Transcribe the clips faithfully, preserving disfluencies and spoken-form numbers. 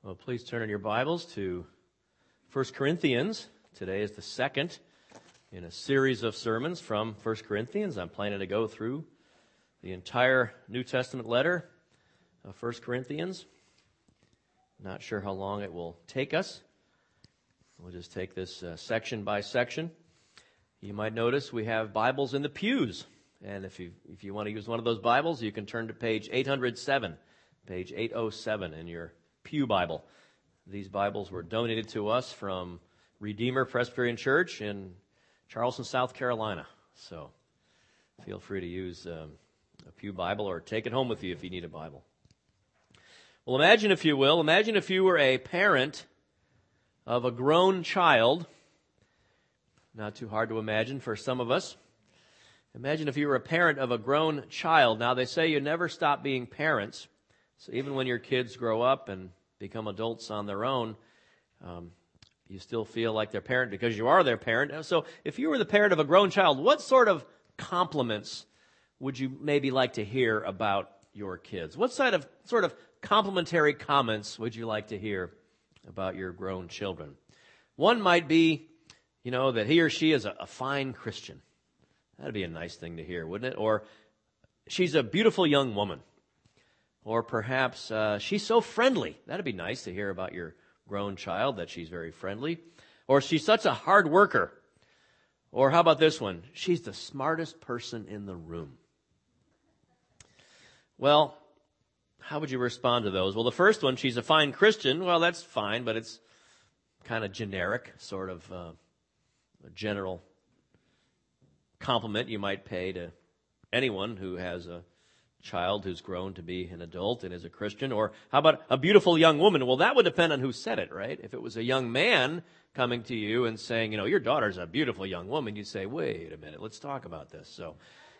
Well, please turn in your Bibles to First Corinthians. Today is the second in a series of sermons from First Corinthians. I'm planning to go through the entire New Testament letter of First Corinthians. Not sure how long it will take us. We'll just take this uh, section by section. You might notice we have Bibles in the pews. And if you if you want to use one of those Bibles, you can turn to page eight oh seven, page eight oh seven in your Pew Bible. These Bibles were donated to us from Redeemer Presbyterian Church in Charleston, South Carolina. So feel free to use um, a Pew Bible or take it home with you if you need a Bible. Well, imagine, if you will, imagine if you were a parent of a grown child. Not too hard to imagine for some of us. Imagine if you were a parent of a grown child. Now, they say you never stop being parents. So even when your kids grow up and become adults on their own, um, you still feel like their parent because you are their parent. So if you were the parent of a grown child, what sort of compliments would you maybe like to hear about your kids? What sort of, sort of complimentary comments would you like to hear about your grown children? One might be, you know, that he or she is a, a fine Christian. That'd be a nice thing to hear, wouldn't it? Or she's a beautiful young woman. Or perhaps uh, she's so friendly. That'd be nice to hear about your grown child, that she's very friendly. Or she's such a hard worker. Or how about this one? She's the smartest person in the room. Well, how would you respond to those? Well, the first one, she's a fine Christian. Well, that's fine, but it's kind of generic, sort of uh, a general compliment you might pay to anyone who has a child who's grown to be an adult and is a Christian. Or how about a beautiful young woman? Well, that would depend on who said it, right? If it was a young man coming to you and saying, you know, your daughter's a beautiful young woman, you'd say, wait a minute, let's talk about this. So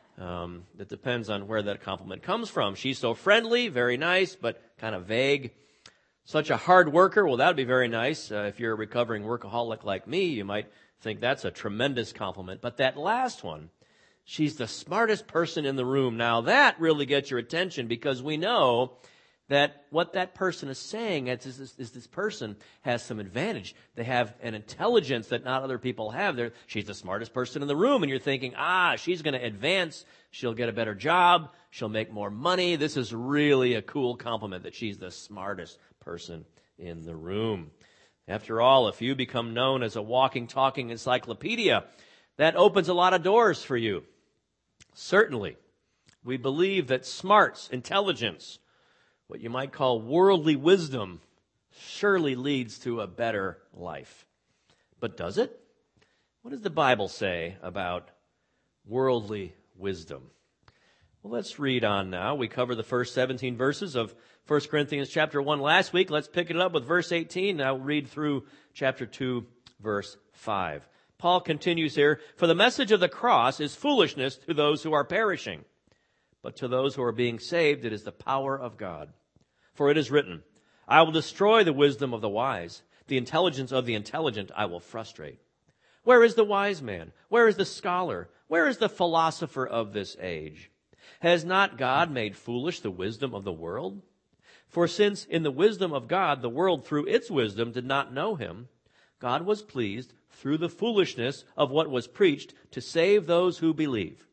um, it depends on where that compliment comes from. She's so friendly, very nice, but kind of vague. Such a hard worker, well, that would be very nice. Uh, if you're a recovering workaholic like me, you might think that's a tremendous compliment. But that last one, she's the smartest person in the room. Now, that really gets your attention because we know that what that person is saying is, is, is this person has some advantage. They have an intelligence that not other people have. They're, she's the smartest person in the room, and you're thinking, ah, she's going to advance. She'll get a better job. She'll make more money. This is really a cool compliment that she's the smartest person in the room. After all, if you become known as a walking, talking encyclopedia, that opens a lot of doors for you. Certainly, we believe that smarts, intelligence, what you might call worldly wisdom, surely leads to a better life. But does it? What does the Bible say about worldly wisdom? Well, let's read on now. We covered the first seventeen verses of First Corinthians chapter one last week. Let's pick it up with verse eighteen. Now read through chapter two, verse five. Paul continues here, for the message of the cross is foolishness to those who are perishing, but to those who are being saved it is the power of God. For it is written, I will destroy the wisdom of the wise, the intelligence of the intelligent I will frustrate. Where is the wise man? Where is the scholar? Where is the philosopher of this age? Has not God made foolish the wisdom of the world? For since in the wisdom of God the world through its wisdom did not know him, God was pleased through the foolishness of what was preached to save those who believe.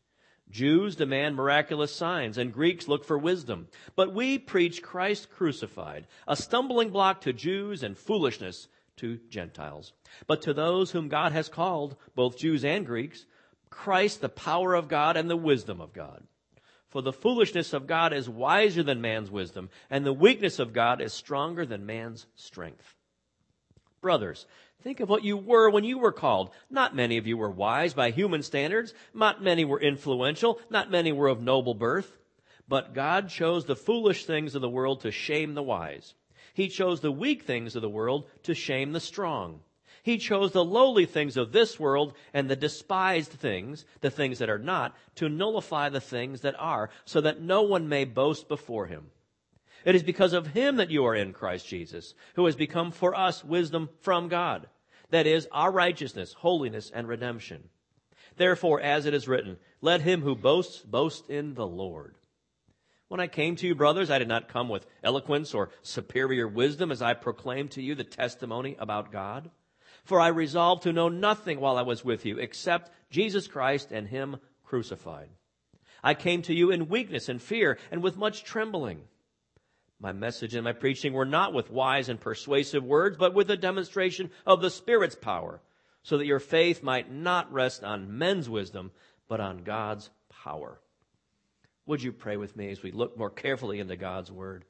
Jews demand miraculous signs, and Greeks look for wisdom. But we preach Christ crucified, a stumbling block to Jews and foolishness to Gentiles. But to those whom God has called, both Jews and Greeks, Christ the power of God and the wisdom of God. For the foolishness of God is wiser than man's wisdom, and the weakness of God is stronger than man's strength. Brothers, think of what you were when you were called. Not many of you were wise by human standards. Not many were influential. Not many were of noble birth. But God chose the foolish things of the world to shame the wise. He chose the weak things of the world to shame the strong. He chose the lowly things of this world and the despised things, the things that are not, to nullify the things that are, so that no one may boast before him. It is because of him that you are in Christ Jesus, who has become for us wisdom from God. That is, our righteousness, holiness, and redemption. Therefore, as it is written, let him who boasts, boast in the Lord. When I came to you, brothers, I did not come with eloquence or superior wisdom as I proclaimed to you the testimony about God. For I resolved to know nothing while I was with you except Jesus Christ and him crucified. I came to you in weakness and fear and with much trembling. My message and my preaching were not with wise and persuasive words, but with a demonstration of the Spirit's power, so that your faith might not rest on men's wisdom, but on God's power. Would you pray with me as we look more carefully into God's Word?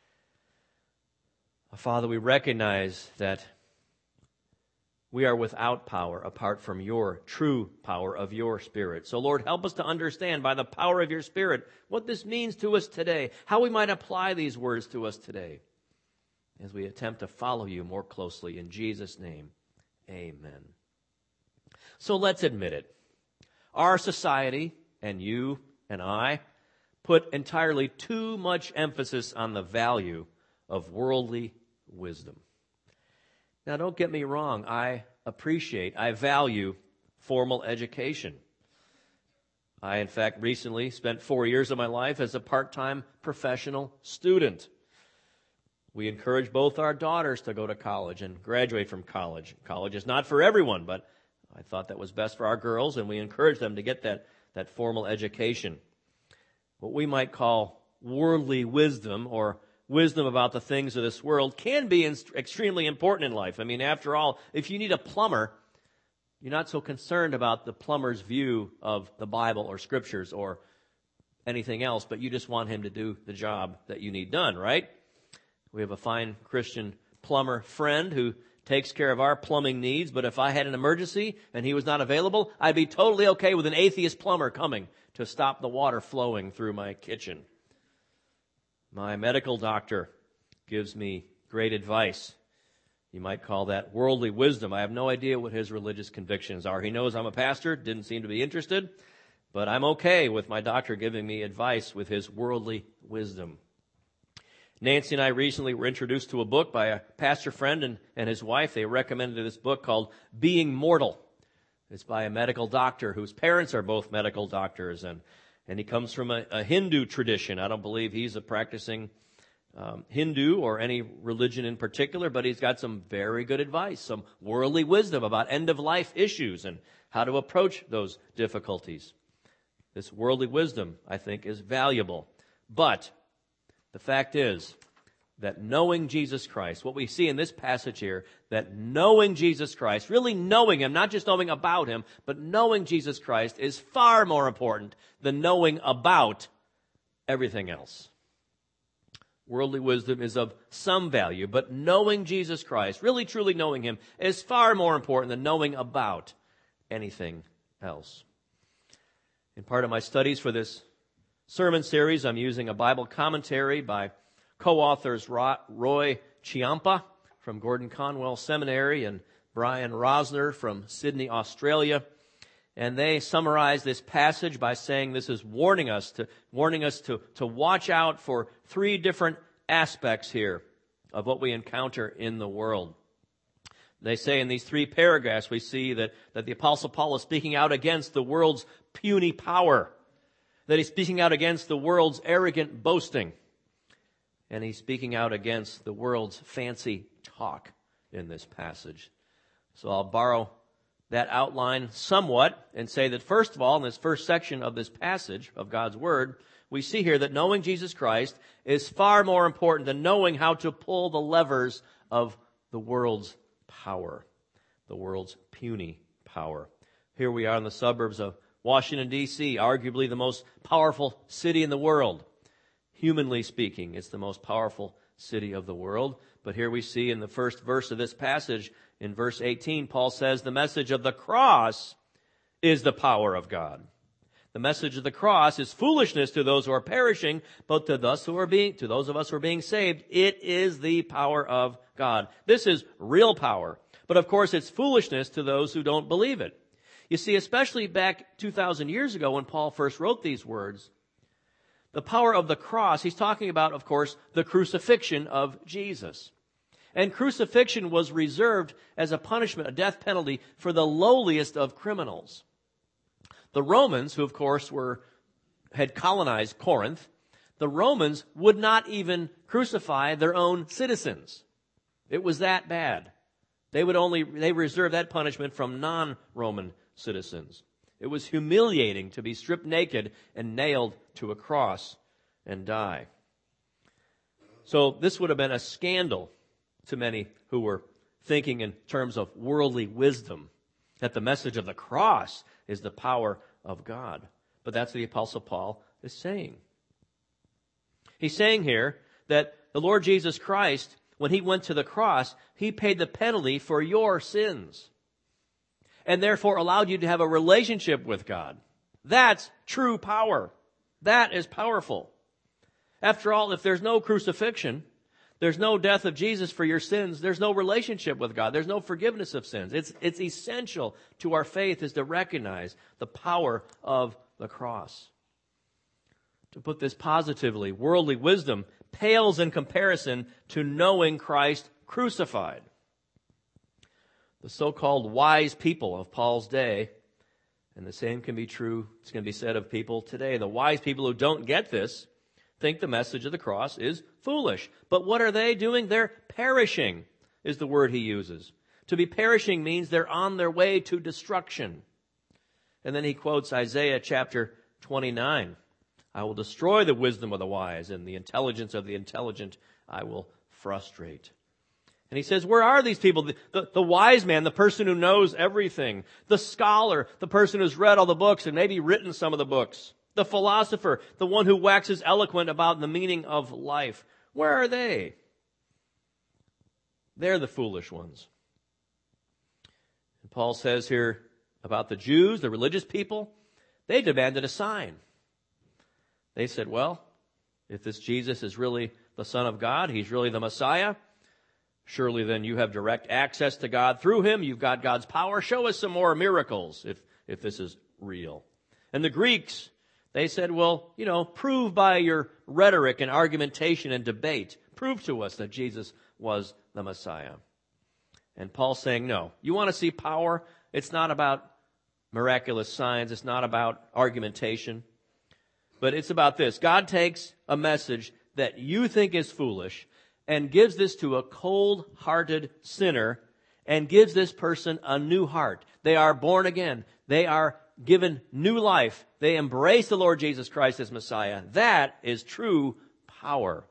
Father, we recognize that we are without power apart from your true power of your Spirit. So, Lord, help us to understand by the power of your Spirit what this means to us today, how we might apply these words to us today as we attempt to follow you more closely. In Jesus' name, amen. So let's admit it. Our society, and you and I, put entirely too much emphasis on the value of worldly wisdom. Now, don't get me wrong. I appreciate, I value formal education. I, in fact, recently spent four years of my life as a part-time professional student. We encourage both our daughters to go to college and graduate from college. College is not for everyone, but I thought that was best for our girls, and we encourage them to get that, that formal education. What we might call worldly wisdom or wisdom about the things of this world can be extremely important in life. I mean, after all, if you need a plumber, you're not so concerned about the plumber's view of the Bible or scriptures or anything else, but you just want him to do the job that you need done, right? We have a fine Christian plumber friend who takes care of our plumbing needs, but if I had an emergency and he was not available, I'd be totally okay with an atheist plumber coming to stop the water flowing through my kitchen. My medical doctor gives me great advice. You might call that worldly wisdom. I have no idea what his religious convictions are. He knows I'm a pastor, didn't seem to be interested, but I'm okay with my doctor giving me advice with his worldly wisdom. Nancy and I recently were introduced to a book by a pastor friend and, and his wife. They recommended this book called Being Mortal. It's by a medical doctor whose parents are both medical doctors, and And he comes from a, a Hindu tradition. I don't believe he's a practicing um, Hindu or any religion in particular, but he's got some very good advice, some worldly wisdom about end-of-life issues and how to approach those difficulties. This worldly wisdom, I think, is valuable. But the fact is that knowing Jesus Christ, what we see in this passage here, that knowing Jesus Christ, really knowing him, not just knowing about him, but knowing Jesus Christ is far more important than knowing about everything else. Worldly wisdom is of some value, but knowing Jesus Christ, really truly knowing him, is far more important than knowing about anything else. In part of my studies for this sermon series, I'm using a Bible commentary by co-authors Roy Chiampa from Gordon Conwell Seminary and Brian Rosner from Sydney, Australia. And they summarize this passage by saying this is warning us to warning us to, to watch out for three different aspects here of what we encounter in the world. They say in these three paragraphs we see that, that the Apostle Paul is speaking out against the world's puny power, that he's speaking out against the world's arrogant boasting, and he's speaking out against the world's fancy talk in this passage. So I'll borrow that outline somewhat and say that first of all, in this first section of this passage of God's Word, we see here that knowing Jesus Christ is far more important than knowing how to pull the levers of the world's power, the world's puny power. Here we are in the suburbs of Washington, D C, arguably the most powerful city in the world. Humanly speaking, it's the most powerful city of the world. But here we see in the first verse of this passage, in verse eighteen, Paul says the message of the cross is the power of God. The message of the cross is foolishness to those who are perishing, but to those who are being, to those of us who are being saved, it is the power of God. This is real power. But of course, it's foolishness to those who don't believe it. You see, especially back two thousand years ago when Paul first wrote these words, the power of the cross, he's talking about, of course, the crucifixion of Jesus. And crucifixion was reserved as a punishment, a death penalty, for the lowliest of criminals. The Romans, who of course were had colonized Corinth, The Romans would not even crucify their own citizens. It was that bad. They would only, they reserved that punishment from non-Roman citizens. It was humiliating to be stripped naked and nailed to a cross and die. So this would have been a scandal to many who were thinking in terms of worldly wisdom, that the message of the cross is the power of God. But that's what the Apostle Paul is saying. He's saying here that the Lord Jesus Christ, when he went to the cross, he paid the penalty for your sins and therefore allowed you to have a relationship with God. That's true power. That is powerful. After all, if there's no crucifixion, there's no death of Jesus for your sins, there's no relationship with God, there's no forgiveness of sins. It's, it's essential to our faith is to recognize the power of the cross. To put this positively, worldly wisdom pales in comparison to knowing Christ crucified. The so-called wise people of Paul's day, and the same can be true, it's going to be said of people today. The wise people who don't get this think the message of the cross is foolish. But what are they doing? They're perishing, is the word he uses. To be perishing means they're on their way to destruction. And then he quotes Isaiah chapter twenty-nine. I will destroy the wisdom of the wise, and the intelligence of the intelligent I will frustrate. And he says, where are these people? The, the, the wise man, the person who knows everything. The scholar, the person who's read all the books and maybe written some of the books. The philosopher, the one who waxes eloquent about the meaning of life. Where are they? They're the foolish ones. And Paul says here about the Jews, the religious people, they demanded a sign. They said, well, if this Jesus is really the Son of God, he's really the Messiah, surely then you have direct access to God through him. You've got God's power. Show us some more miracles if, if this is real. And the Greeks, they said, well, you know, prove by your rhetoric and argumentation and debate. Prove to us that Jesus was the Messiah. And Paul's saying, no. You want to see power? It's not about miraculous signs. It's not about argumentation. But it's about this. God takes a message that you think is foolish and gives this to a cold-hearted sinner and gives this person a new heart. They are born again. They are given new life. They embrace the Lord Jesus Christ as Messiah. That is true power.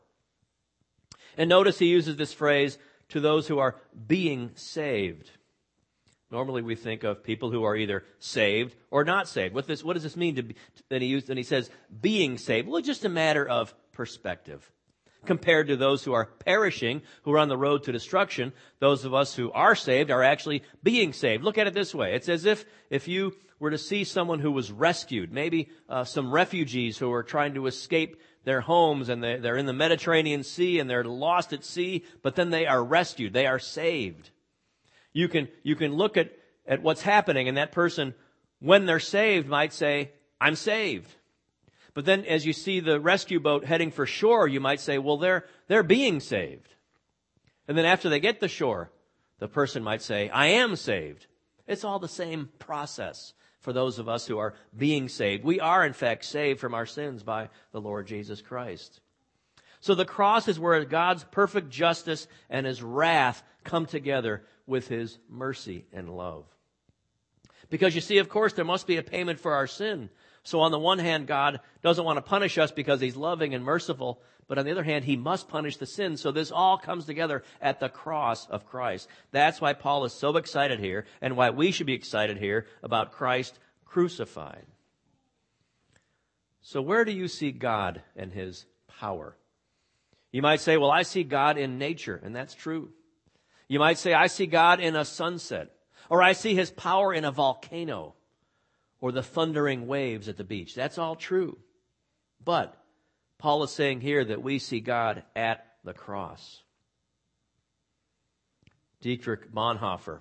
And notice he uses this phrase to those who are being saved. Normally we think of people who are either saved or not saved. What, this, what does this mean? To be, that he used, and he says being saved. Well, it's just a matter of perspective. Compared to those who are perishing, who are on the road to destruction, those of us who are saved are actually being saved. Look at it this way. It's as if if you were to see someone who was rescued, maybe uh, some refugees who are trying to escape their homes and they, they're in the Mediterranean Sea and they're lost at sea, but then they are rescued. They are saved. You can, you can look at, at what's happening, and that person, when they're saved, might say, I'm saved. But then as you see the rescue boat heading for shore, you might say, well, they're, they're being saved. And then after they get to shore, the person might say, I am saved. It's all the same process for those of us who are being saved. We are, in fact, saved from our sins by the Lord Jesus Christ. So the cross is where God's perfect justice and his wrath come together with his mercy and love. Because you see, of course, there must be a payment for our sin. So on the one hand, God doesn't want to punish us because he's loving and merciful. But on the other hand, he must punish the sin. So this all comes together at the cross of Christ. That's why Paul is so excited here and why we should be excited here about Christ crucified. So where do you see God and his power? You might say, well, I see God in nature, and that's true. You might say, I see God in a sunset, or I see his power in a volcano, or the thundering waves at the beach. That's all true. But Paul is saying here that we see God at the cross. Dietrich Bonhoeffer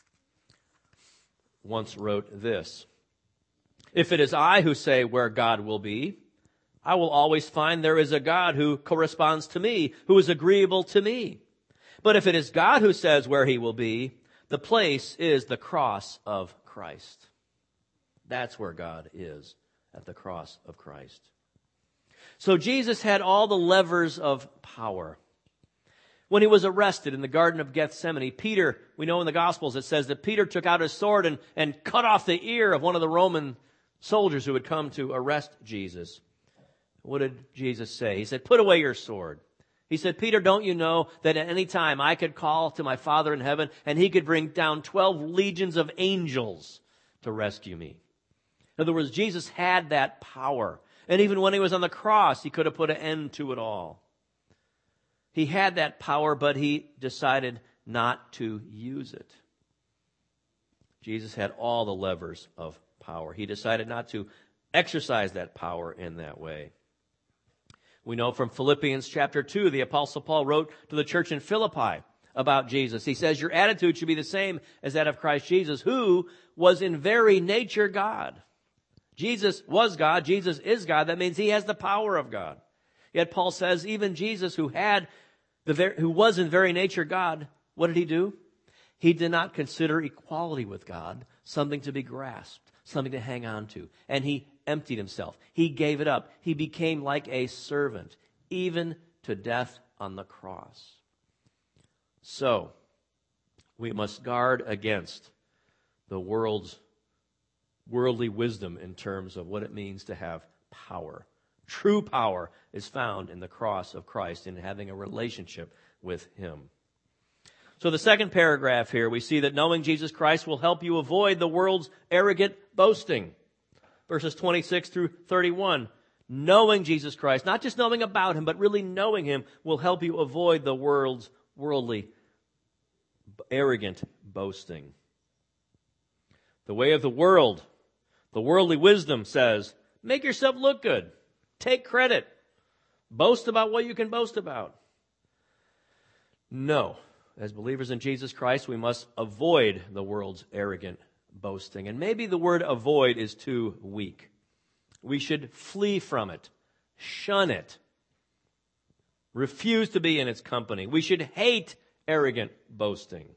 once wrote this: if it is I who say where God will be, I will always find there is a God who corresponds to me, who is agreeable to me. But if it is God who says where he will be, the place is the cross of Christ. That's where God is, at the cross of Christ. So Jesus had all the levers of power. When he was arrested in the Garden of Gethsemane, Peter, we know in the Gospels it says that Peter took out his sword and, and cut off the ear of one of the Roman soldiers who had come to arrest Jesus. What did Jesus say? He said, put away your sword. He said, Peter, don't you know that at any time I could call to my Father in heaven and he could bring down twelve legions of angels to rescue me? In other words, Jesus had that power. And even when he was on the cross, he could have put an end to it all. He had that power, but he decided not to use it. Jesus had all the levers of power. He decided not to exercise that power in that way. We know from Philippians chapter two, the Apostle Paul wrote to the church in Philippi about Jesus. He says, your attitude should be the same as that of Christ Jesus, who was in very nature God. Jesus was God. Jesus is God. That means he has the power of God. Yet Paul says, even Jesus, who had the ver- who was in very nature God, what did he do? He did not consider equality with God something to be grasped, something to hang on to. And he emptied himself. He gave it up. He became like a servant, even to death on the cross. So, we must guard against the world's worldly wisdom in terms of what it means to have power. True power is found in the cross of Christ, in having a relationship with him. So the second paragraph here, we see that knowing Jesus Christ will help you avoid the world's arrogant boasting. Verses twenty-six through thirty-one. Knowing Jesus Christ, not just knowing about him, but really knowing him, will help you avoid the world's worldly, arrogant boasting. The way of the world, the worldly wisdom says, make yourself look good. Take credit. Boast about what you can boast about. No. As believers in Jesus Christ, we must avoid the world's arrogant boasting. And maybe the word avoid is too weak. We should flee from it. Shun it. Refuse to be in its company. We should hate arrogant boasting.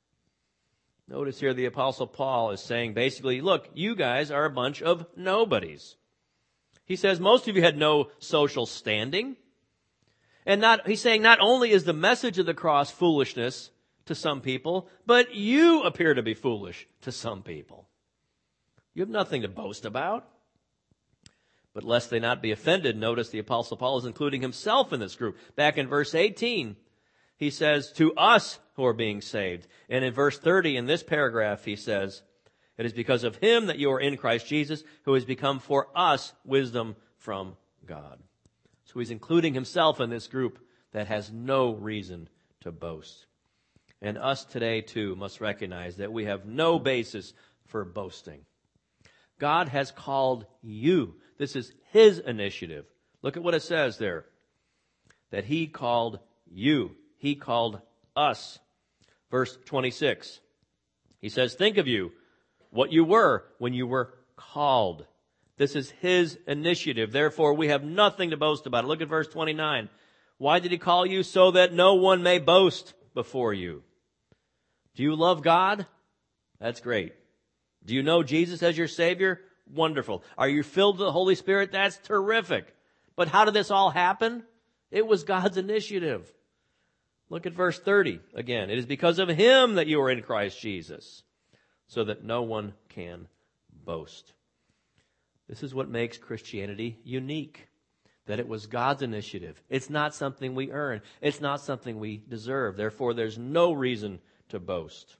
Notice here the Apostle Paul is saying basically, look, you guys are a bunch of nobodies. He says most of you had no social standing. And not, he's saying not only is the message of the cross foolishness to some people, but you appear to be foolish to some people. You have nothing to boast about. But lest they not be offended, notice the Apostle Paul is including himself in this group. Back in verse eighteen, he says, to us who are being saved. And in verse thirty, in this paragraph, he says, it is because of him that you are in Christ Jesus, who has become for us wisdom from God. So he's including himself in this group that has no reason to boast. And us today, too, must recognize that we have no basis for boasting. God has called you. This is his initiative. Look at what it says there. That he called you. He called us. Verse twenty-six. He says, think of you, what you were when you were called. This is his initiative. Therefore, we have nothing to boast about. Look at verse twenty-nine. Why did he call you? So that no one may boast before you. Do you love God? That's great. Do you know Jesus as your Savior? Wonderful. Are you filled with the Holy Spirit? That's terrific. But how did this all happen? It was God's initiative. Look at verse thirty again. It is because of him that you are in Christ Jesus, so that no one can boast. This is what makes Christianity unique, that it was God's initiative. It's not something we earn. It's not something we deserve. Therefore, there's no reason to boast.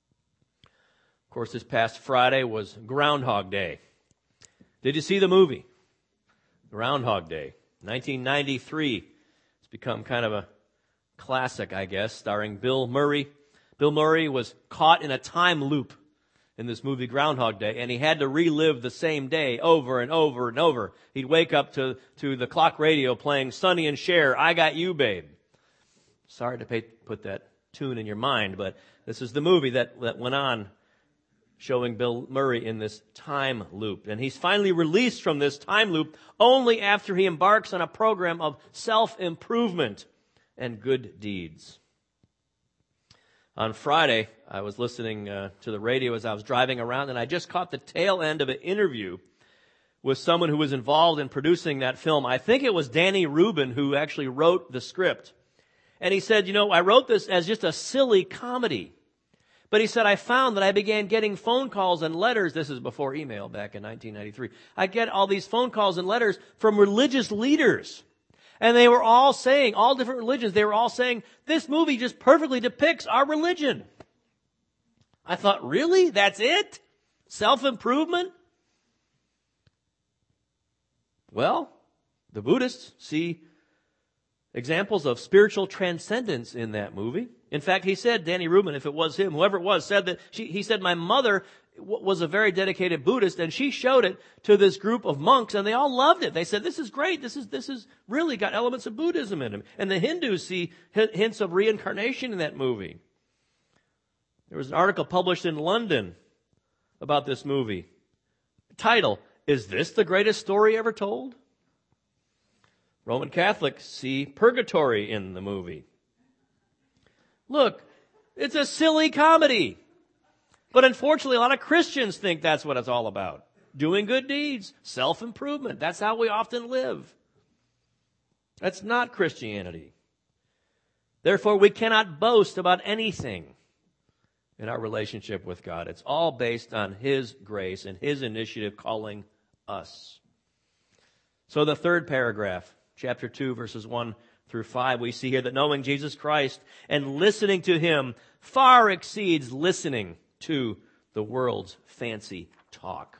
Of course, this past Friday was Groundhog Day. Did you see the movie? Groundhog Day, nineteen ninety-three. It's become kind of a classic, I guess, starring Bill Murray. Bill Murray was caught in a time loop in this movie Groundhog Day, and he had to relive the same day over and over and over. He'd wake up to, to the clock radio playing Sonny and Cher, I Got You, Babe. Sorry to pay, put that tune in your mind, but this is the movie that, that went on, showing Bill Murray in this time loop. And he's finally released from this time loop only after he embarks on a program of self-improvement and good deeds. On Friday, I was listening uh, to the radio as I was driving around, and I just caught the tail end of an interview with someone who was involved in producing that film. I think it was Danny Rubin who actually wrote the script. And he said, you know, I wrote this as just a silly comedy. But he said, I found that I began getting phone calls and letters. This is before email back in nineteen ninety-three. I get all these phone calls and letters from religious leaders. And they were all saying, all different religions, they were all saying, this movie just perfectly depicts our religion. I thought, really? That's it? Self-improvement? Well, the Buddhists see examples of spiritual transcendence in that movie. In fact, he said, Danny Rubin, if it was him, whoever it was, said that, she, he said, my mother w- was a very dedicated Buddhist, and she showed it to this group of monks, and they all loved it. They said, this is great. This is, this is really got elements of Buddhism in it. And the Hindus see h- hints of reincarnation in that movie. There was an article published in London about this movie. Title, Is This the Greatest Story Ever Told? Roman Catholics see purgatory in the movie. Look, it's a silly comedy. But unfortunately, a lot of Christians think that's what it's all about. Doing good deeds, self-improvement. That's how we often live. That's not Christianity. Therefore, we cannot boast about anything in our relationship with God. It's all based on His grace and His initiative calling us. So the third paragraph, chapter two, verses one through five, we see here that knowing Jesus Christ and listening to Him far exceeds listening to the world's fancy talk.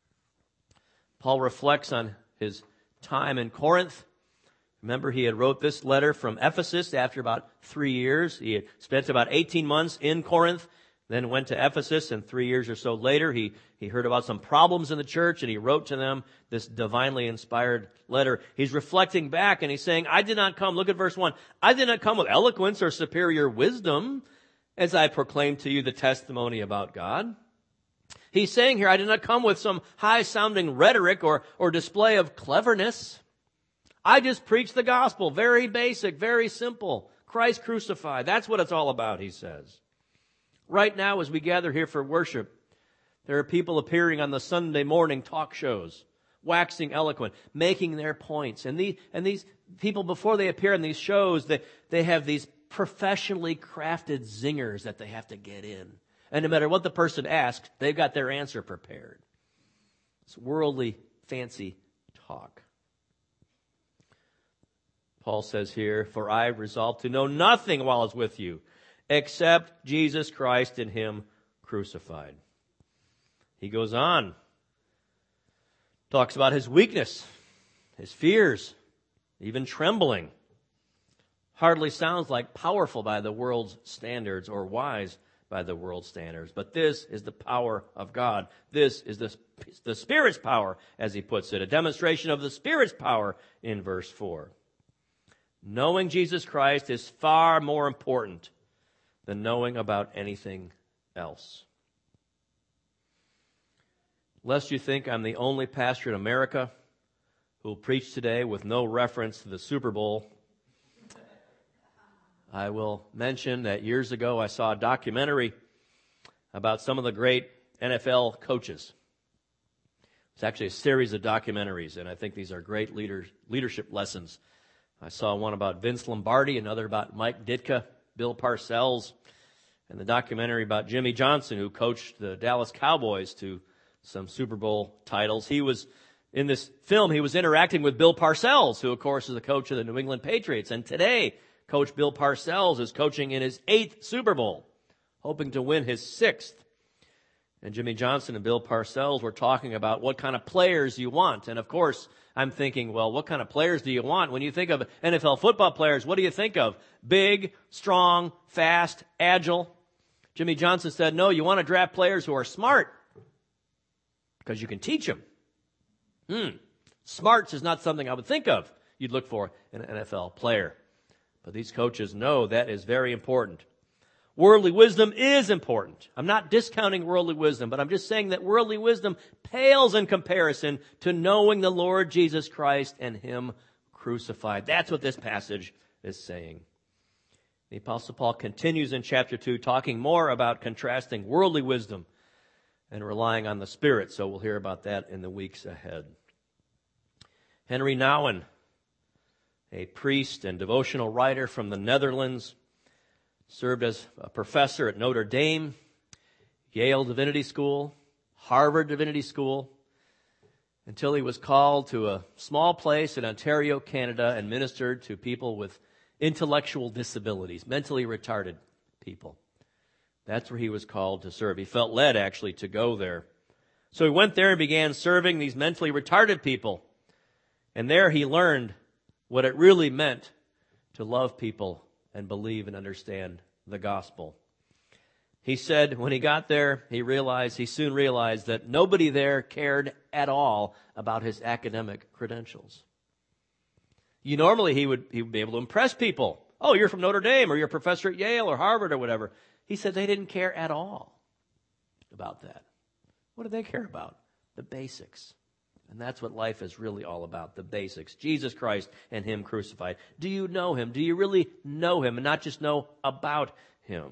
Paul reflects on his time in Corinth. Remember, he had wrote this letter from Ephesus after about three years. He had spent about eighteen months in Corinth, then went to Ephesus, and three years or so later, he, he heard about some problems in the church, and he wrote to them this divinely inspired letter. He's reflecting back, and he's saying, I did not come, look at verse one, I did not come with eloquence or superior wisdom as I proclaimed to you the testimony about God. He's saying here, I did not come with some high-sounding rhetoric or, or display of cleverness. I just preached the gospel, very basic, very simple. Christ crucified. That's what it's all about, he says. Right now, as we gather here for worship, there are people appearing on the Sunday morning talk shows, waxing eloquent, making their points. And, the, and these people, before they appear in these shows, they, they have these professionally crafted zingers that they have to get in. And no matter what the person asks, they've got their answer prepared. It's worldly, fancy talk. Paul says here, for I resolved to know nothing while I was with you, except Jesus Christ and Him crucified. He goes on, talks about his weakness, his fears, even trembling. Hardly sounds like powerful by the world's standards or wise by the world's standards. But this is the power of God. This is the, the Spirit's power, as he puts it. A demonstration of the Spirit's power in verse four. Knowing Jesus Christ is far more important than knowing about anything else. Lest you think I'm the only pastor in America who will preach today with no reference to the Super Bowl, I will mention that years ago I saw a documentary about some of the great N F L coaches. It's actually a series of documentaries, and I think these are great leader, leadership lessons. I saw one about Vince Lombardi, another about Mike Ditka, Bill Parcells, and the documentary about Jimmy Johnson, who coached the Dallas Cowboys to some Super Bowl titles. He was, in this film, he was interacting with Bill Parcells, who, of course, is the coach of the New England Patriots. And today, Coach Bill Parcells is coaching in his eighth Super Bowl, hoping to win his sixth. And Jimmy Johnson and Bill Parcells were talking about what kind of players you want. And, of course, I'm thinking, well, what kind of players do you want? When you think of N F L football players, what do you think of? Big, strong, fast, agile. Jimmy Johnson said, no, you want to draft players who are smart because you can teach them. Hmm. Smarts is not something I would think of you'd look for in an N F L player. But these coaches know that is very important. Worldly wisdom is important. I'm not discounting worldly wisdom, but I'm just saying that worldly wisdom pales in comparison to knowing the Lord Jesus Christ and Him crucified. That's what this passage is saying. The Apostle Paul continues in chapter two, talking more about contrasting worldly wisdom and relying on the Spirit. So we'll hear about that in the weeks ahead. Henry Nouwen, a priest and devotional writer from the Netherlands, served as a professor at Notre Dame, Yale Divinity School, Harvard Divinity School, until he was called to a small place in Ontario, Canada, and ministered to people with intellectual disabilities, mentally retarded people. That's where he was called to serve. He felt led, actually, to go there. So he went there and began serving these mentally retarded people. And there he learned what it really meant to love people and believe and understand the gospel. He said when he got there, he realized, he soon realized that nobody there cared at all about his academic credentials. You normally, he would, he would be able to impress people. Oh, you're from Notre Dame, or you're a professor at Yale or Harvard or whatever. He said they didn't care at all about that. What did they care about? The basics. And that's what life is really all about, the basics. Jesus Christ and Him crucified. Do you know Him? Do you really know Him and not just know about Him?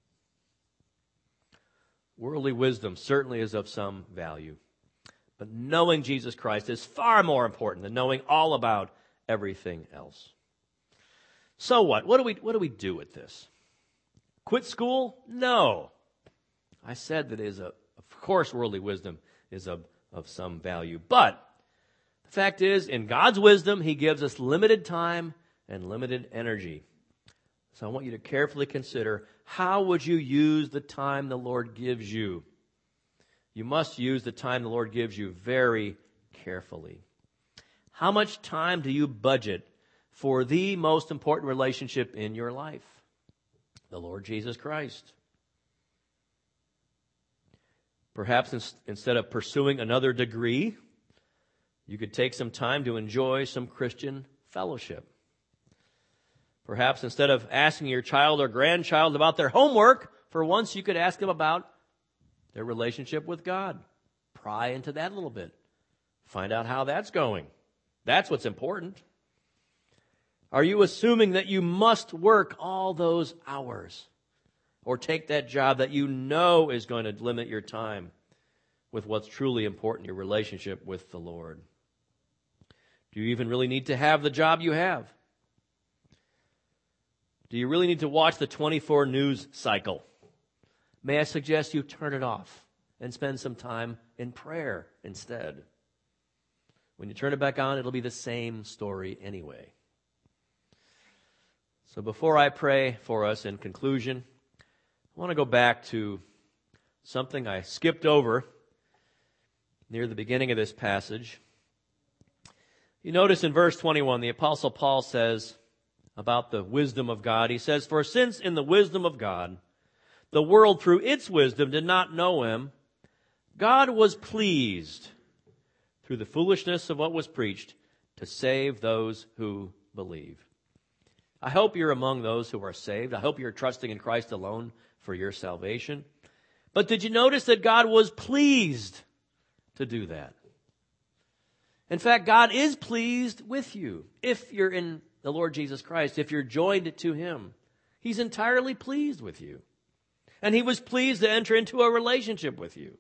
Worldly wisdom certainly is of some value. But knowing Jesus Christ is far more important than knowing all about everything else. So what? What do we, what do we do with this? Quit school? No. I said that is a, of course, worldly wisdom is of, of some value. But the fact is, in God's wisdom, He gives us limited time and limited energy. So I want you to carefully consider, how would you use the time the Lord gives you? You must use the time the Lord gives you very carefully. How much time do you budget for the most important relationship in your life? The Lord Jesus Christ. Perhaps in, instead of pursuing another degree, you could take some time to enjoy some Christian fellowship. Perhaps instead of asking your child or grandchild about their homework, for once you could ask them about their relationship with God. Pry into that a little bit. Find out how that's going. That's what's important. Are you assuming that you must work all those hours? Or take that job that you know is going to limit your time with what's truly important, your relationship with the Lord? Do you even really need to have the job you have? Do you really need to watch the twenty-four news cycle? May I suggest you turn it off and spend some time in prayer instead. When you turn it back on, it'll be the same story anyway. So before I pray for us in conclusion, I want to go back to something I skipped over near the beginning of this passage. You notice in verse twenty-one, the Apostle Paul says about the wisdom of God, he says, "For since in the wisdom of God, the world through its wisdom did not know Him, God was pleased through the foolishness of what was preached to save those who believe." I hope you're among those who are saved. I hope you're trusting in Christ alone for your salvation. But did you notice that God was pleased to do that? In fact, God is pleased with you if you're in the Lord Jesus Christ, if you're joined to Him. He's entirely pleased with you. And He was pleased to enter into a relationship with you.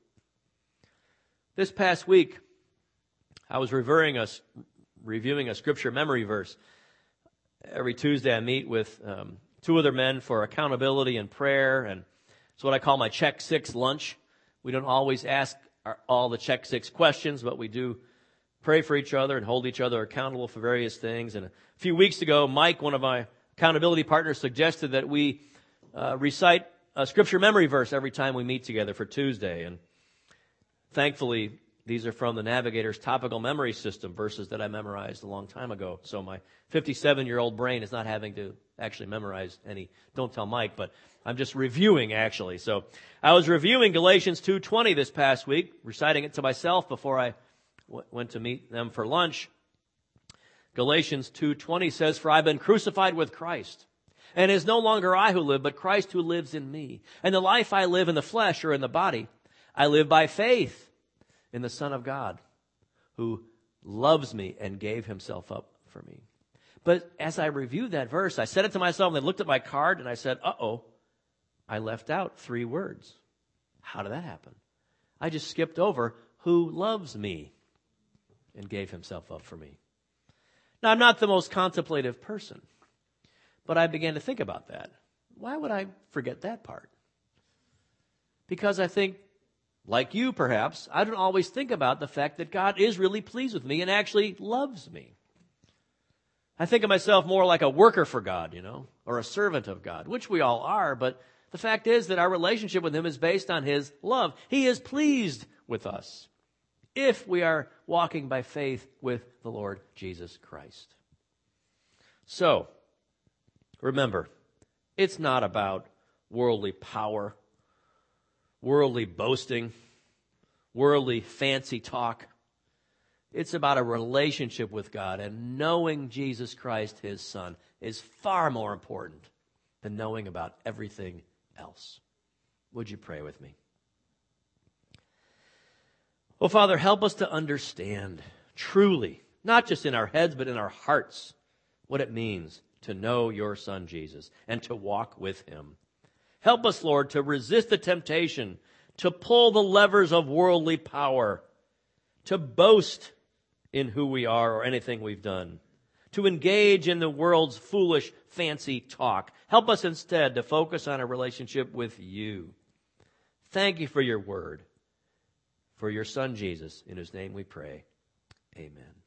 This past week, I was reviewing a, reviewing a scripture memory verse. Every Tuesday I meet with um, two other men for accountability and prayer, and it's what I call my Check Six lunch. We don't always ask our, all the Check Six questions, but we do pray for each other and hold each other accountable for various things. And a few weeks ago, Mike, one of my accountability partners, suggested that we uh, recite a scripture memory verse every time we meet together for Tuesday. And thankfully, these are from the Navigator's topical memory system, verses that I memorized a long time ago. So my fifty-seven-year-old brain is not having to actually memorize any. Don't tell Mike, but I'm just reviewing, actually. So I was reviewing Galatians two twenty this past week, reciting it to myself before I w- went to meet them for lunch. Galatians two twenty says, "For I've been crucified with Christ, and it is no longer I who live, but Christ who lives in me. And the life I live in the flesh or in the body, I live by faith in the Son of God, who loves me and gave Himself up for me." But as I reviewed that verse, I said it to myself, and I looked at my card, and I said, uh-oh, I left out three words. How did that happen? I just skipped over, "who loves me and gave Himself up for me." Now, I'm not the most contemplative person, but I began to think about that. Why would I forget that part? Because I think, like you perhaps, I don't always think about the fact that God is really pleased with me and actually loves me. I think of myself more like a worker for God, you know, or a servant of God, which we all are, but the fact is that our relationship with Him is based on His love. He is pleased with us if we are walking by faith with the Lord Jesus Christ. So, remember, it's not about worldly power, worldly boasting, worldly fancy talk. It's about a relationship with God, and knowing Jesus Christ, His Son, is far more important than knowing about everything else. Would you pray with me? Oh, Father, help us to understand truly, not just in our heads, but in our hearts, what it means to know your Son, Jesus, and to walk with Him. Help us, Lord, to resist the temptation to pull the levers of worldly power, to boast in who we are or anything we've done, to engage in the world's foolish, fancy talk. Help us instead to focus on a relationship with you. Thank you for your word, for your Son, Jesus, in whose name we pray. Amen.